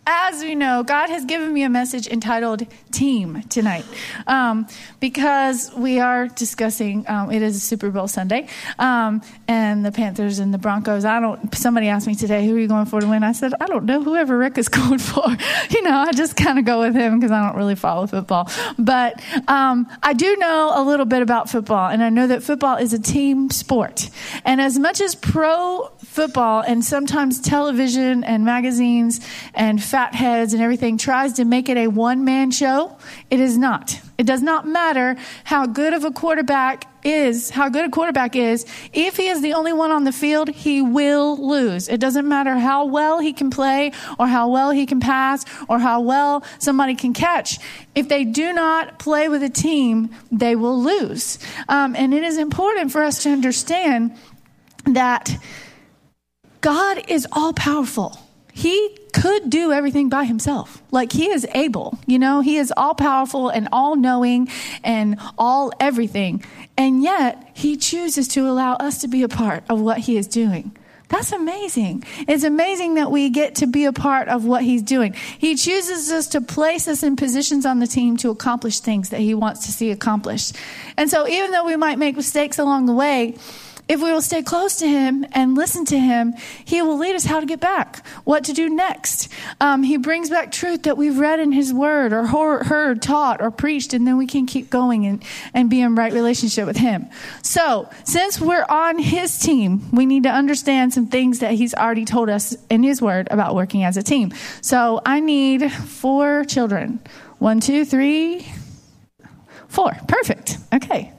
as we know, God has given me a message entitled Team tonight, because we are discussing, it is a Super Bowl Sunday, and the Panthers and the Broncos. Somebody asked me today, who are you going for to win? I said, I don't know, whoever Rick is going for. I just kind of go with him because I don't really follow football. But I do know a little bit about football, and I know that football is a team sport. And as much as pro football and sometimes television and magazines and fatheads and everything tries to make it a one-man show, it is not. It does not matter how good a quarterback is. If he is the only one on the field, he will lose. It doesn't matter how well he can play or how well he can pass or how well somebody can catch. If they do not play with a team, they will lose. And it is important for us to understand that God is all powerful. He could do everything by himself. Like, he is able, he is all powerful and all knowing and all everything. And yet he chooses to allow us to be a part of what he is doing. That's amazing. It's amazing that we get to be a part of what he's doing. He chooses us to place us in positions on the team to accomplish things that he wants to see accomplished. And so even though we might make mistakes along the way, if we will stay close to him and listen to him, he will lead us how to get back, what to do next. He brings back truth that we've read in his word or heard, taught, or preached, and then we can keep going and be in right relationship with him. So since we're on his team, we need to understand some things that he's already told us in his word about working as a team. So I need 4 children. 1, 2, 3, 4. Perfect. Okay.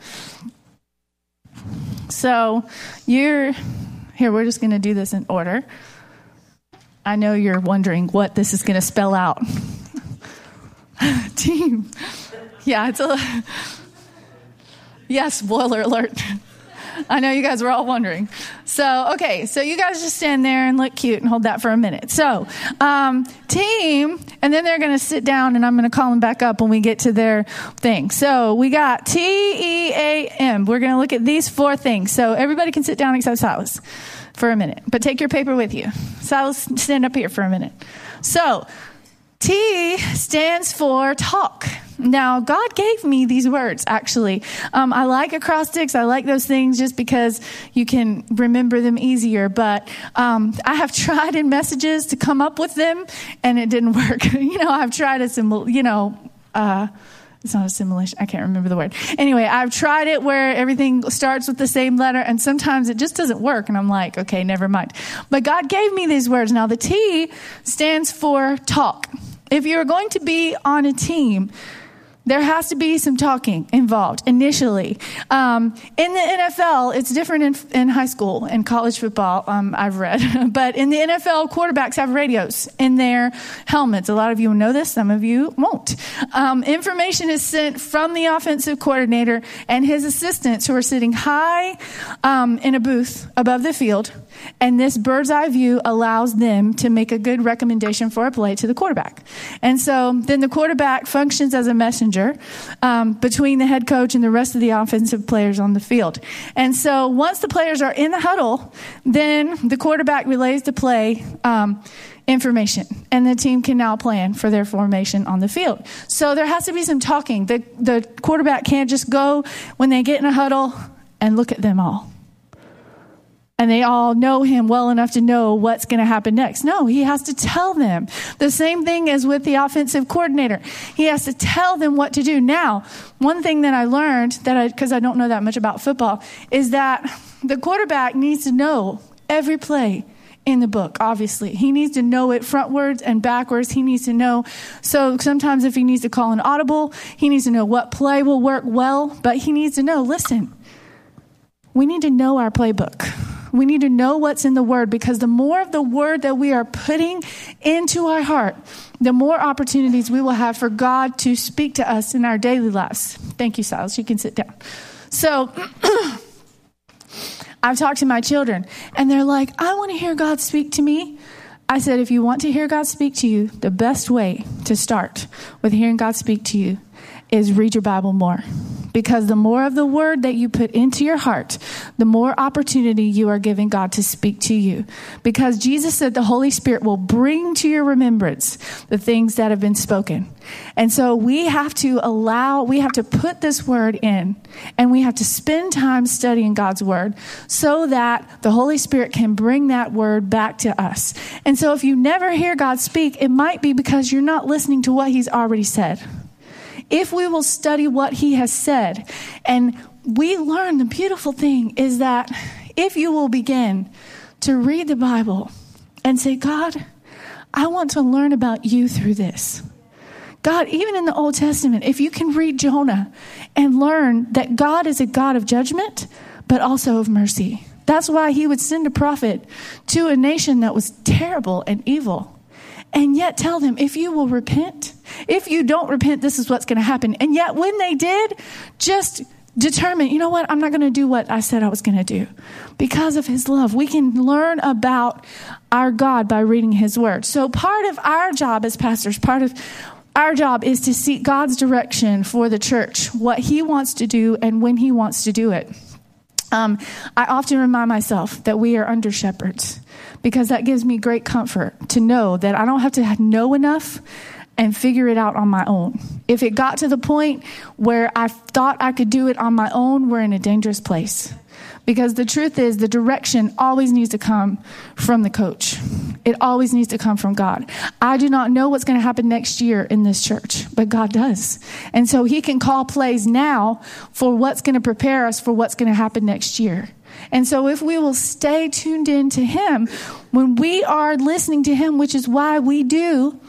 So we're just going to do this in order. I know you're wondering what this is going to spell out. Team. Yeah, spoiler alert. I know you guys were all wondering. So you guys just stand there and look cute and hold that for a minute. So, team, and then they're going to sit down and I'm going to call them back up when we get to their thing. So we got TEAM. We're going to look at these 4 things. So everybody can sit down except Silas for a minute, but take your paper with you. Silas, stand up here for a minute. So T stands for talk. Now, God gave me these words, actually. I like acrostics. I like those things just because you can remember them easier. But I have tried in messages to come up with them, and it didn't work. I've tried it's not assimilation. I can't remember the word. Anyway, I've tried it where everything starts with the same letter, and sometimes it just doesn't work. And I'm like, okay, never mind. But God gave me these words. Now, the T stands for talk. If you're going to be on a team, there has to be some talking involved initially. In the NFL, it's different in high school and college football, I've read. But in the NFL, quarterbacks have radios in their helmets. A lot of you know this. Some of you won't. Information is sent from the offensive coordinator and his assistants who are sitting high in a booth above the field. And this bird's eye view allows them to make a good recommendation for a play to the quarterback. And so then the quarterback functions as a messenger between the head coach and the rest of the offensive players on the field. And so once the players are in the huddle, then the quarterback relays the play information, and the team can now plan for their formation on the field. So there has to be some talking. The quarterback can't just go when they get in a huddle and look at them all. And they all know him well enough to know what's going to happen next. No, he has to tell them. The same thing as with the offensive coordinator. He has to tell them what to do. Now, one thing that I learned, because I don't know that much about football, is that the quarterback needs to know every play in the book, obviously. He needs to know it frontwards and backwards. He needs to know. So sometimes if he needs to call an audible, he needs to know what play will work well. But he needs to know, listen, we need to know our playbook. We need to know what's in the word, because the more of the word that we are putting into our heart, the more opportunities we will have for God to speak to us in our daily lives. Thank you, Silas. You can sit down. So I've talked to my children and they're like, I want to hear God speak to me. I said, if you want to hear God speak to you, the best way to start with hearing God speak to you is read your Bible more. Because the more of the word that you put into your heart, the more opportunity you are giving God to speak to you. Because Jesus said the Holy Spirit will bring to your remembrance the things that have been spoken. And so we have to put this word in, and we have to spend time studying God's word so that the Holy Spirit can bring that word back to us. And so if you never hear God speak, it might be because you're not listening to what he's already said. If we will study what he has said, and we learn, the beautiful thing is that if you will begin to read the Bible and say, God, I want to learn about you through this. God, even in the Old Testament, if you can read Jonah and learn that God is a God of judgment, but also of mercy. That's why he would send a prophet to a nation that was terrible and evil. And yet tell them, if you will repent, if you don't repent, this is what's going to happen. And yet when they did, just determine, you know what, I'm not going to do what I said I was going to do. Because of his love, we can learn about our God by reading his word. So part of our job as pastors, part of our job is to seek God's direction for the church, what he wants to do and when he wants to do it. I often remind myself that we are under shepherds, because that gives me great comfort to know that I don't have to know enough and figure it out on my own. If it got to the point where I thought I could do it on my own, we're in a dangerous place. Because the truth is, the direction always needs to come from the coach. It always needs to come from God. I do not know what's going to happen next year in this church, but God does. And so he can call plays now for what's going to prepare us for what's going to happen next year. And so if we will stay tuned in to him, when we are listening to him, which is why we do,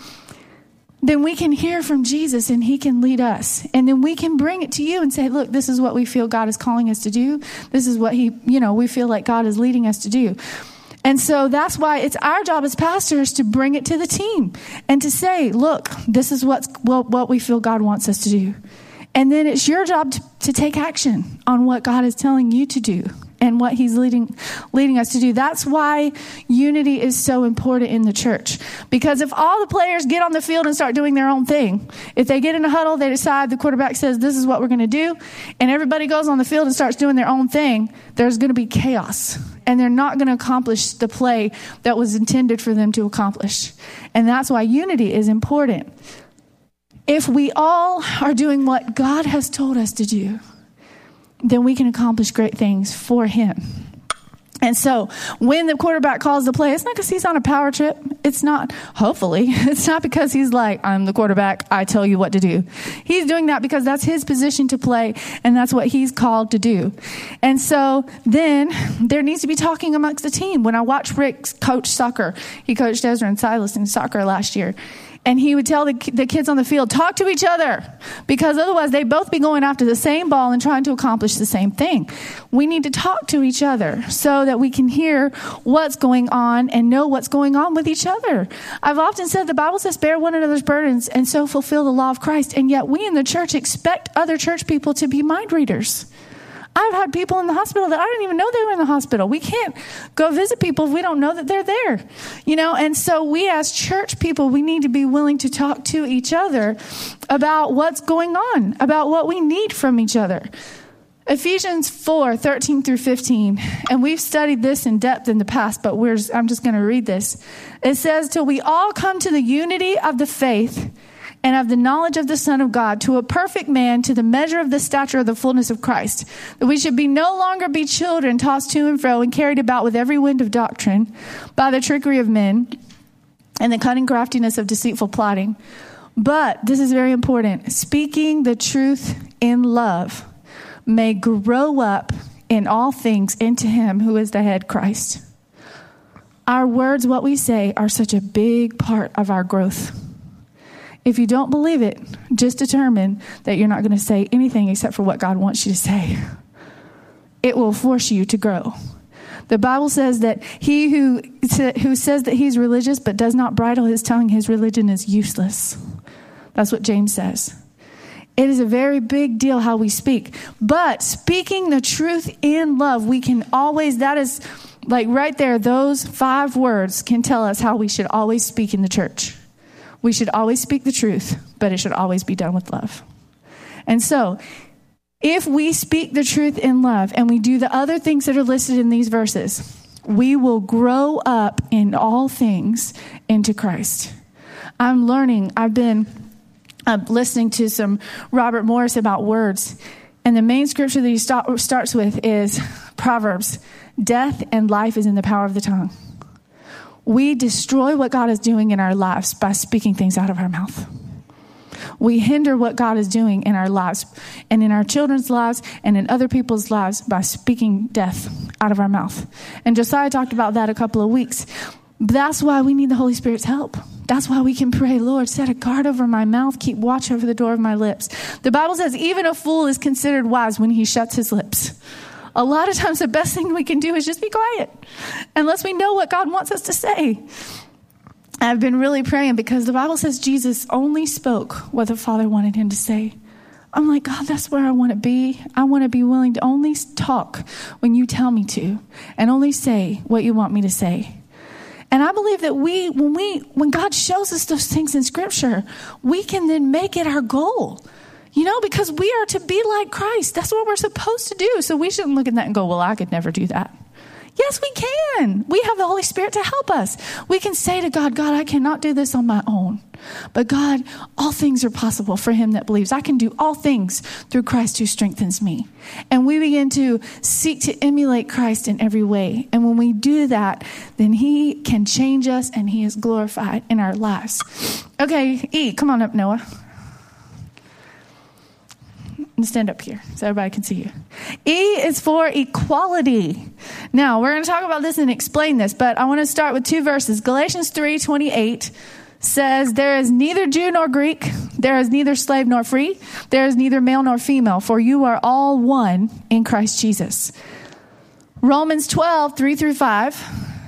then we can hear from Jesus and he can lead us. And then we can bring it to you and say, look, this is what we feel God is calling us to do. This is what we feel like God is leading us to do. And so that's why it's our job as pastors to bring it to the team and to say, look, this is what we feel God wants us to do. And then it's your job to take action on what God is telling you to do and what he's leading us to do. That's why unity is so important in the church. Because if all the players get on the field and start doing their own thing, if they get in a huddle, they decide, the quarterback says, this is what we're going to do, and everybody goes on the field and starts doing their own thing, there's going to be chaos. And they're not going to accomplish the play that was intended for them to accomplish. And that's why unity is important. If we all are doing what God has told us to do, then we can accomplish great things for him. And so when the quarterback calls the play, it's not because he's on a power trip. It's not, hopefully, it's not because he's like, I'm the quarterback, I tell you what to do. He's doing that because that's his position to play, and that's what he's called to do. And so then there needs to be talking amongst the team. When I watch Rick coach soccer, he coached Ezra and Silas in soccer last year. And he would tell the kids on the field, talk to each other, because otherwise they'd both be going after the same ball and trying to accomplish the same thing. We need to talk to each other so that we can hear what's going on and know what's going on with each other. I've often said the Bible says bear one another's burdens and so fulfill the law of Christ. And yet we in the church expect other church people to be mind readers. I've had people in the hospital that I didn't even know they were in the hospital. We can't go visit people if we don't know that they're there, and so we as church people, we need to be willing to talk to each other about what's going on, about what we need from each other. Ephesians 4:13 through 15, and we've studied this in depth in the past, but I'm just going to read this. It says, till we all come to the unity of the faith and of the knowledge of the Son of God, to a perfect man, to the measure of the stature of the fullness of Christ, that we should no longer be children tossed to and fro and carried about with every wind of doctrine by the trickery of men and the cunning craftiness of deceitful plotting. But, this is very important, speaking the truth in love may grow up in all things into him who is the head, Christ. Our words, what we say, are such a big part of our growth. If you don't believe it, just determine that you're not going to say anything except for what God wants you to say. It will force you to grow. The Bible says that he who says that he's religious but does not bridle his tongue, his religion is useless. That's what James says. It is a very big deal how we speak. But speaking the truth in love, we can always, that is like right there, those 5 words can tell us how we should always speak in the church. We should always speak the truth, but it should always be done with love. And so, If we speak the truth in love and we do the other things that are listed in these verses, we will grow up in all things into Christ. I'm learning. I've been listening to some Robert Morris about words. And the main scripture that he starts with is Proverbs. Death and life is in the power of the tongue. We destroy what God is doing in our lives by speaking things out of our mouth. We hinder what God is doing in our lives and in our children's lives and in other people's lives by speaking death out of our mouth. And Josiah talked about that a couple of weeks. That's why we need the Holy Spirit's help. That's why we can pray, Lord, set a guard over my mouth, keep watch over the door of my lips. The Bible says even a fool is considered wise when he shuts his lips. A lot of times the best thing we can do is just be quiet unless we know what God wants us to say. I've been really praying because the Bible says Jesus only spoke what the Father wanted him to say. I'm like, God, that's where I want to be. I want to be willing to only talk when you tell me to and only say what you want me to say. And I believe that when God shows us those things in Scripture, we can then make it our goal. Because we are to be like Christ. That's what we're supposed to do. So we shouldn't look at that and go, well, I could never do that. Yes, we can. We have the Holy Spirit to help us. We can say to God, God, I cannot do this on my own. But God, all things are possible for him that believes. I can do all things through Christ who strengthens me. And we begin to seek to emulate Christ in every way. And when we do that, then he can change us and he is glorified in our lives. Okay, E, come on up, Noah. Stand up here so everybody can see you. E is for equality. Now, we're going to talk about this and explain this, but I want to start with two verses. Galatians 3:28 says, there is neither Jew nor Greek, there is neither slave nor free, there is neither male nor female, for you are all one in Christ Jesus. Romans 12:3-5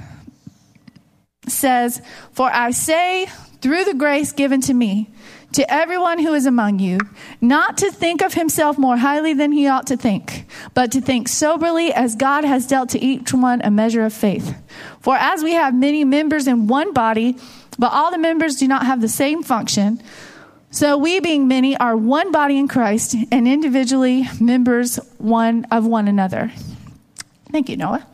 says, for I say through the grace given to me, to everyone who is among you, not to think of himself more highly than he ought to think, but to think soberly as God has dealt to each one a measure of faith. For as we have many members in one body, but all the members do not have the same function, so we being many are one body in Christ and individually members one of one another. Thank you, Noah.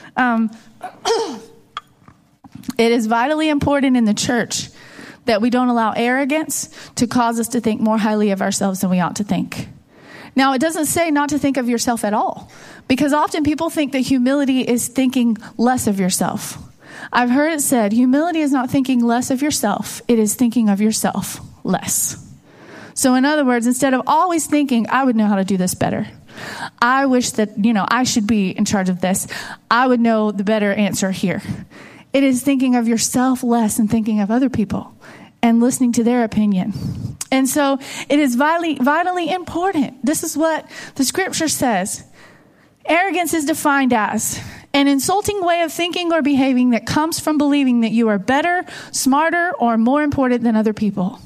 It is vitally important in the church that we don't allow arrogance to cause us to think more highly of ourselves than we ought to think. Now, it doesn't say not to think of yourself at all, because often people think that humility is thinking less of yourself. I've heard it said, humility is not thinking less of yourself, it is thinking of yourself less. So in other words, instead of always thinking, I would know how to do this better. I wish that, I should be in charge of this. I would know the better answer here. It is thinking of yourself less and thinking of other people and listening to their opinion. And so it is vitally important. This is what the scripture says. Arrogance is defined as an insulting way of thinking or behaving that comes from believing that you are better, smarter, or more important than other people.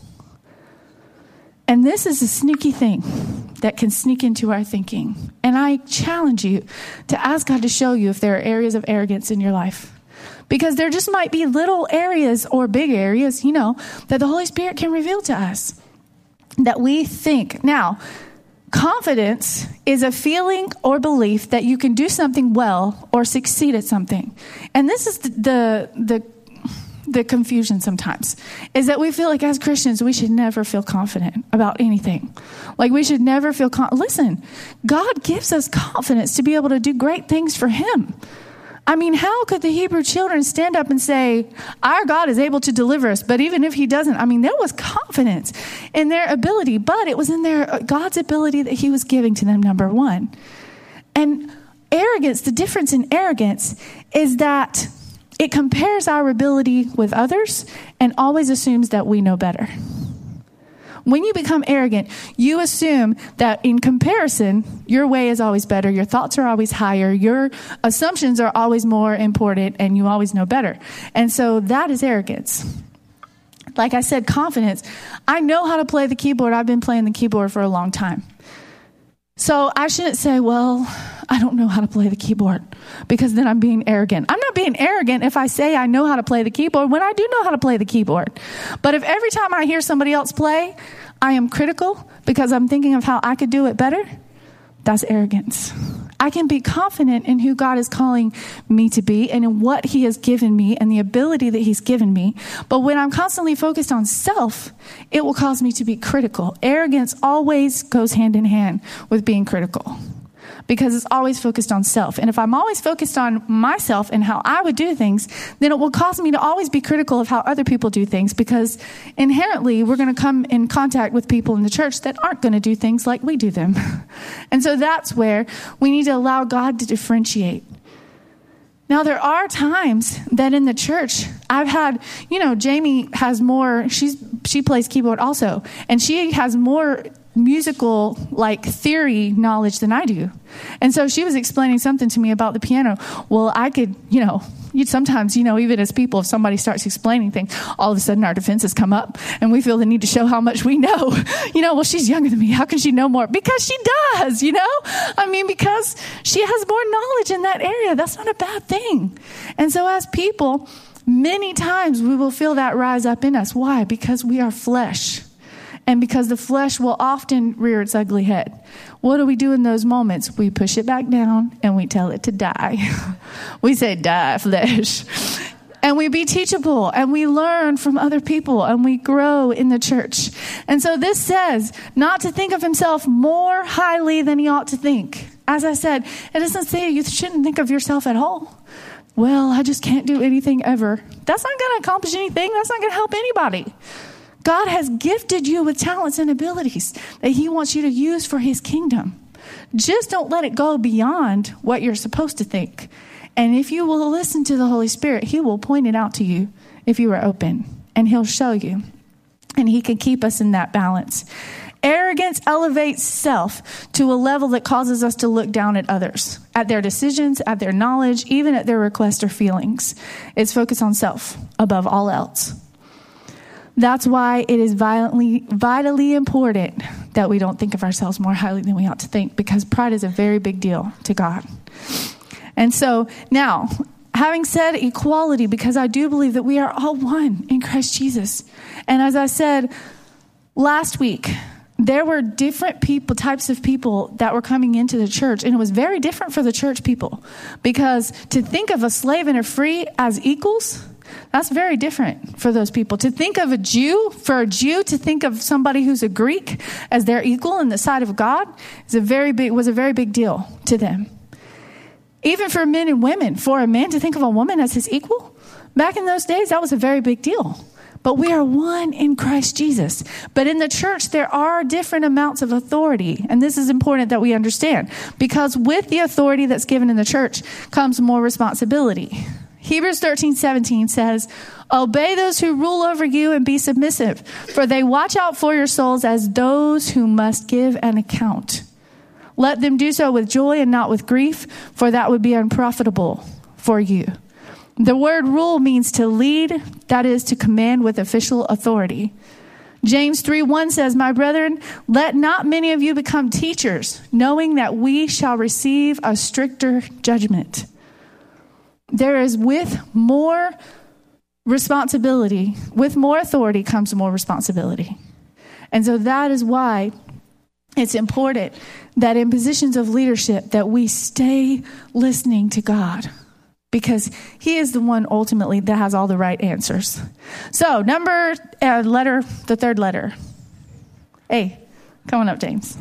And this is a sneaky thing that can sneak into our thinking. And I challenge you to ask God to show you if there are areas of arrogance in your life. Because there just might be little areas or big areas, that the Holy Spirit can reveal to us that we think. Now, confidence is a feeling or belief that you can do something well or succeed at something. And this is the confusion sometimes, is that we feel like as Christians, we should never feel confident about anything. Like we should never feel listen, God gives us confidence to be able to do great things for him. I mean, how could the Hebrew children stand up and say, our God is able to deliver us, but even if he doesn't, there was confidence in their ability, but it was in God's ability that he was giving to them, number one. And arrogance, the difference in arrogance is that it compares our ability with others and always assumes that we know better. When you become arrogant, you assume that in comparison, your way is always better, your thoughts are always higher, your assumptions are always more important, and you always know better. And so that is arrogance. Like I said, confidence. I know how to play the keyboard. I've been playing the keyboard for a long time. So I shouldn't say, well, I don't know how to play the keyboard, because then I'm being arrogant. I'm not being arrogant if I say I know how to play the keyboard when I do know how to play the keyboard. But if every time I hear somebody else play, I am critical because I'm thinking of how I could do it better, That's arrogance. I can be confident in who God is calling me to be and in what he has given me and the ability that he's given me. But when I'm constantly focused on self, it will cause me to be critical. Arrogance always goes hand in hand with being critical, because it's always focused on self. And if I'm always focused on myself and how I would do things, then it will cause me to always be critical of how other people do things, because inherently we're going to come in contact with people in the church that aren't going to do things like we do them. And so that's where we need to allow God to differentiate. Now, there are times that in the church, I've had, Jamie has more, she plays keyboard also, and she has more musical theory knowledge than I do. And so she was explaining something to me about the piano. Well, I could, sometimes, even as people, if somebody starts explaining things, all of a sudden our defenses come up and we feel the need to show how much we know. Well, she's younger than me. How can she know more? Because she does, because she has more knowledge in that area. That's not a bad thing. And so as people, many times we will feel that rise up in us. Why? Because we are flesh. And because the flesh will often rear its ugly head. What do we do in those moments? We push it back down and we tell it to die. We say, die, flesh. And we be teachable and we learn from other people and we grow in the church. And so this says not to think of himself more highly than he ought to think. As I said, it doesn't say you shouldn't think of yourself at all. Well, I just can't do anything ever. That's not going to accomplish anything. That's not going to help anybody. God has gifted you with talents and abilities that he wants you to use for his kingdom. Just don't let it go beyond what you're supposed to think. And if you will listen to the Holy Spirit, he will point it out to you if you are open, and he'll show you. And he can keep us in that balance. Arrogance elevates self to a level that causes us to look down at others, at their decisions, at their knowledge, even at their requests or feelings. It's focused on self above all else. That's why it is vitally important that we don't think of ourselves more highly than we ought to think, because pride is a very big deal to God. And so now, having said equality, because I do believe that we are all one in Christ Jesus. And as I said last week, there were different types of people that were coming into the church. And it was very different for the church people, because to think of a slave and a free as equals, that's very different for those people. To think of for a Jew to think of somebody who's a Greek as their equal in the sight of God was a very big deal to them. Even for men and women, for a man to think of a woman as his equal, back in those days, that was a very big deal. But we are one in Christ Jesus. But in the church, there are different amounts of authority. And this is important that we understand, because with the authority that's given in the church comes more responsibility. Hebrews 13:17 says, obey those who rule over you and be submissive, for they watch out for your souls as those who must give an account. Let them do so with joy and not with grief, for that would be unprofitable for you. The word rule means to lead, that is, to command with official authority. James 3:1 says, my brethren, let not many of you become teachers, knowing that we shall receive a stricter judgment. There is with more responsibility, with more authority comes more responsibility. And so that is why it's important that in positions of leadership that we stay listening to God, because he is the one ultimately that has all the right answers. So the third letter. A. Come on up, James.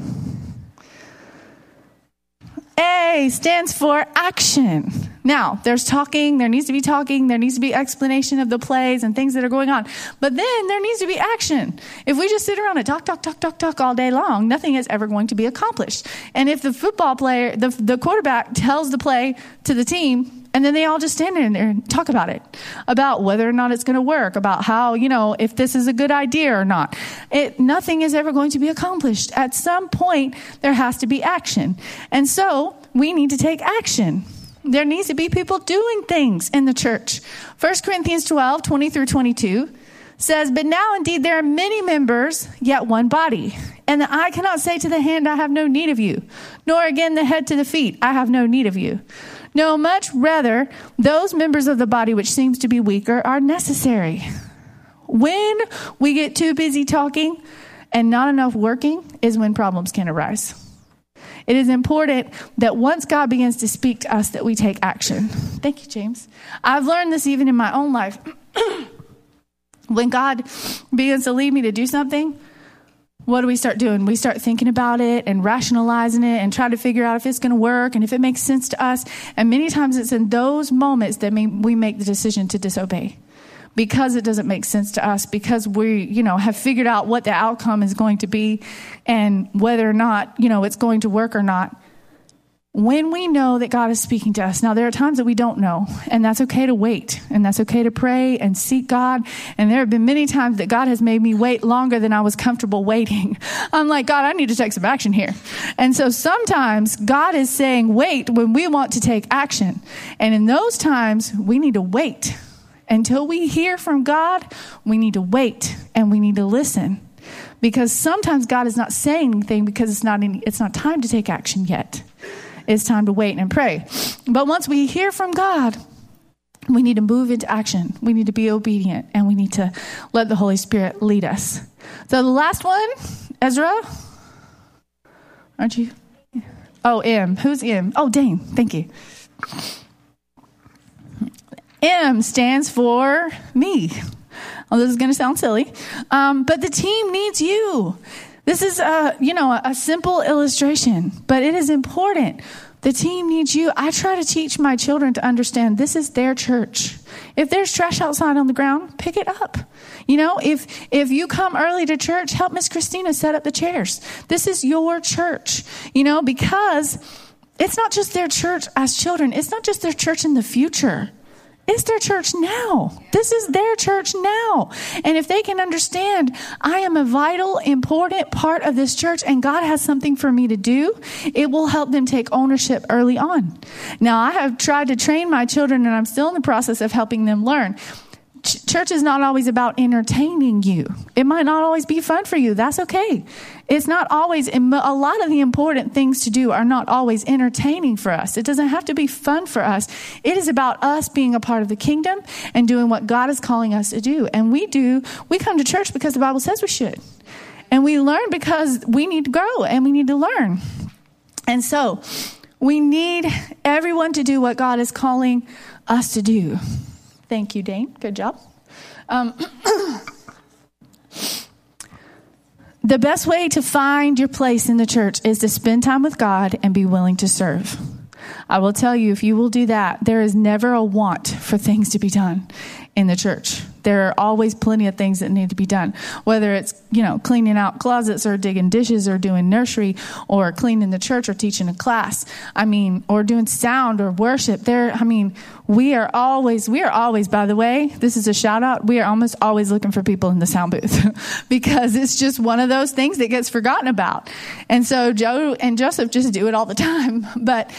A stands for action. Now, there's talking, there needs to be talking, there needs to be explanation of the plays and things that are going on. But then there needs to be action. If we just sit around and talk all day long, nothing is ever going to be accomplished. And if the football player, the quarterback tells the play to the team, and then they all just stand there and talk about it, about whether or not it's going to work, about how, if this is a good idea or not. Nothing is ever going to be accomplished. At some point, there has to be action. And so we need to take action. There needs to be people doing things in the church. 1 Corinthians 12:20-22 says, but now indeed there are many members, yet one body. And the eye cannot say to the hand, I have no need of you, nor again the head to the feet, I have no need of you. No, much rather, those members of the body which seems to be weaker are necessary. When we get too busy talking and not enough working is when problems can arise. It is important that once God begins to speak to us, that we take action. Thank you, James. I've learned this even in my own life. When God begins to lead me to do something, what do we start doing? We start thinking about it and rationalizing it and try to figure out if it's going to work and if it makes sense to us. And many times it's in those moments that we make the decision to disobey, because it doesn't make sense to us, because we, have figured out what the outcome is going to be and whether or not, it's going to work or not. When we know that God is speaking to us, now there are times that we don't know, and that's okay to wait, and that's okay to pray and seek God. And there have been many times that God has made me wait longer than I was comfortable waiting. I'm like, God, I need to take some action here. And so sometimes God is saying wait when we want to take action. And in those times, we need to wait. Until we hear from God, we need to wait and we need to listen. Because sometimes God is not saying anything because it's not time to take action yet. It's time to wait and pray. But once we hear from God, we need to move into action. We need to be obedient, and we need to let the Holy Spirit lead us. So the last one, Ezra, aren't you? Oh, M. Who's M? Oh, Dane. Thank you. M stands for me. Well, this is going to sound silly, but the team needs you. This is a simple illustration, but it is important. The team needs you. I try to teach my children to understand this is their church. If there's trash outside on the ground, pick it up. If you come early to church, help Miss Christina set up the chairs. This is your church, because it's not just their church as children. It's not just their church in the future. It's their church now. This is their church now. And if they can understand, I am a vital, important part of this church and God has something for me to do, it will help them take ownership early on. Now, I have tried to train my children and I'm still in the process of helping them learn. Church is not always about entertaining you. It might not always be fun for you. That's okay. It's not always, a lot of the important things to do are not always entertaining for us. It doesn't have to be fun for us. It is about us being a part of the kingdom and doing what God is calling us to do. And we come to church because the Bible says we should. And we learn because we need to grow and we need to learn. And so we need everyone to do what God is calling us to do. Thank you, Dane. Good job. The best way to find your place in the church is to spend time with God and be willing to serve. I will tell you, if you will do that, there is never a want for things to be done in the church. There are always plenty of things that need to be done, whether it's, cleaning out closets or digging dishes or doing nursery or cleaning the church or teaching a class. Or doing sound or worship. We are always, by the way, this is a shout out. We are almost always looking for people in the sound booth because it's just one of those things that gets forgotten about. And so Joe and Joseph just do it all the time. But,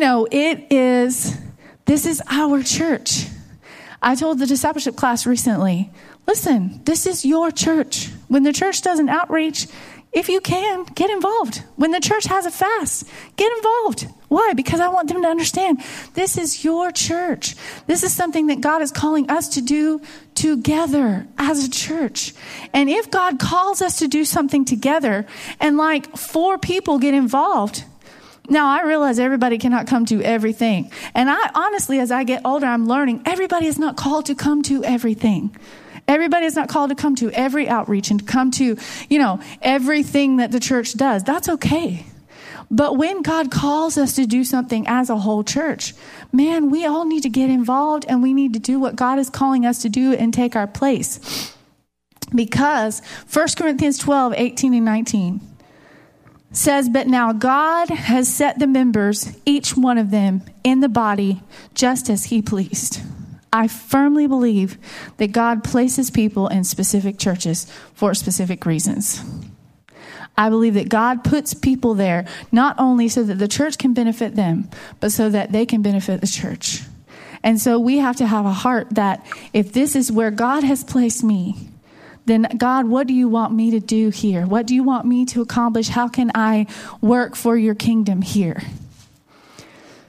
this is our church. I told the discipleship class recently, listen, this is your church. When the church does an outreach, if you can, get involved. When the church has a fast, get involved. Why? Because I want them to understand this is your church. This is something that God is calling us to do together as a church. And if God calls us to do something together and 4 people get involved, now, I realize everybody cannot come to everything. And I honestly, as I get older, I'm learning everybody is not called to come to everything. Everybody is not called to come to every outreach and to come to, everything that the church does. That's okay. But when God calls us to do something as a whole church, man, we all need to get involved and we need to do what God is calling us to do and take our place. Because 1 Corinthians 12, 18 and 19 says, but now God has set the members, each one of them, in the body just as he pleased. I firmly believe that God places people in specific churches for specific reasons. I believe that God puts people there not only so that the church can benefit them, but so that they can benefit the church. And so we have to have a heart that if this is where God has placed me, then God, what do you want me to do here? What do you want me to accomplish? How can I work for your kingdom here?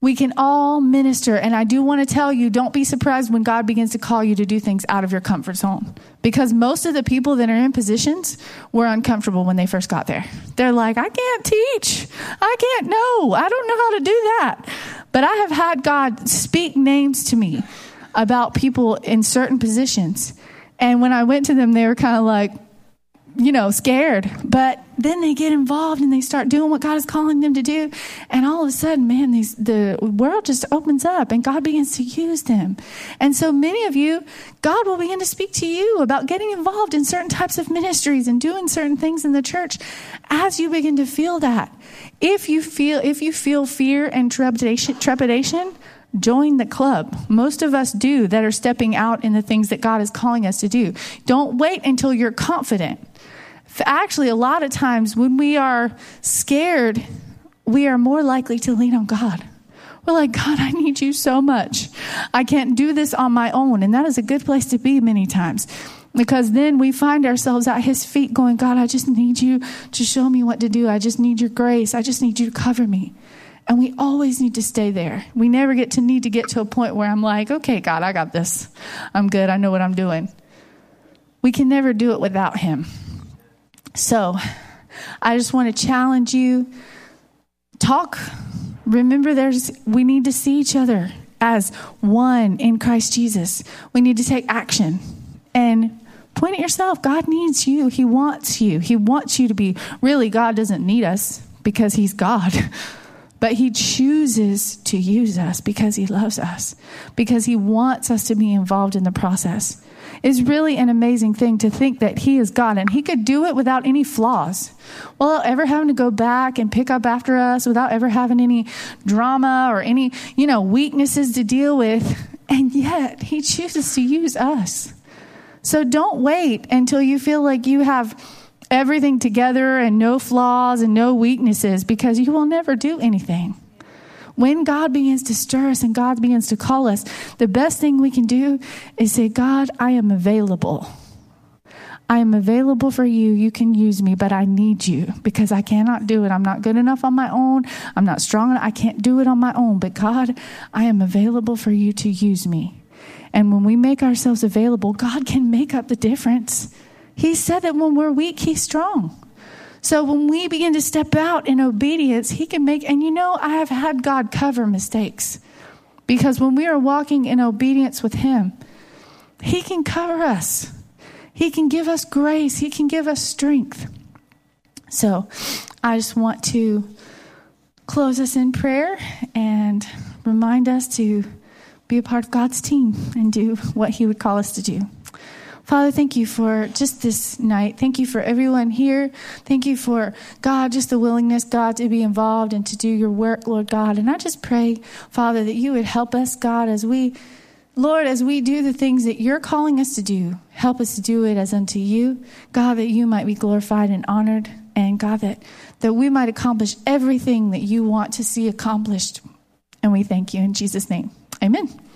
We can all minister. And I do want to tell you, don't be surprised when God begins to call you to do things out of your comfort zone. Because most of the people that are in positions were uncomfortable when they first got there. They're like, I can't teach. I don't know how to do that. But I have had God speak names to me about people in certain positions. And when I went to them, they were kind of like, scared. But then they get involved and they start doing what God is calling them to do. And all of a sudden, man, the world just opens up and God begins to use them. And so many of you, God will begin to speak to you about getting involved in certain types of ministries and doing certain things in the church as you begin to feel that. If you feel fear and trepidation, join the club. Most of us do that are stepping out in the things that God is calling us to do. Don't wait until you're confident. Actually, a lot of times when we are scared, we are more likely to lean on God. We're like, God, I need you so much. I can't do this on my own. And that is a good place to be many times. Because then we find ourselves at his feet going, God, I just need you to show me what to do. I just need your grace. I just need you to cover me. And we always need to stay there. We never need to get to a point where I'm like, okay, God, I got this. I'm good. I know what I'm doing. We can never do it without him. So I just want to challenge you. Talk. Remember, we need to see each other as one in Christ Jesus. We need to take action and point at yourself. God needs you. He wants you. He wants you to be. Really, God doesn't need us because he's God. But he chooses to use us because he loves us, because he wants us to be involved in the process. It's really an amazing thing to think that he is God and he could do it without any flaws, without ever having to go back and pick up after us, without ever having any drama or any, weaknesses to deal with. And yet he chooses to use us. So don't wait until you feel like you have everything together and no flaws and no weaknesses, because you will never do anything. When God begins to stir us and God begins to call us, the best thing we can do is say, God, I am available. I am available for you. You can use me, but I need you because I cannot do it. I'm not good enough on my own. I'm not strong enough. I can't do it on my own. But God, I am available for you to use me. And when we make ourselves available, God can make up the difference. He said that when we're weak, he's strong. So when we begin to step out in obedience, he can make, and I have had God cover mistakes. Because when we are walking in obedience with him, he can cover us. He can give us grace. He can give us strength. So I just want to close us in prayer and remind us to be a part of God's team and do what he would call us to do. Father, thank you for just this night. Thank you for everyone here. Thank you for, God, just the willingness, God, to be involved and to do your work, Lord God. And I just pray, Father, that you would help us, God, as we do the things that you're calling us to do. Help us to do it as unto you. God, that you might be glorified and honored. And God, that we might accomplish everything that you want to see accomplished. And we thank you in Jesus' name. Amen.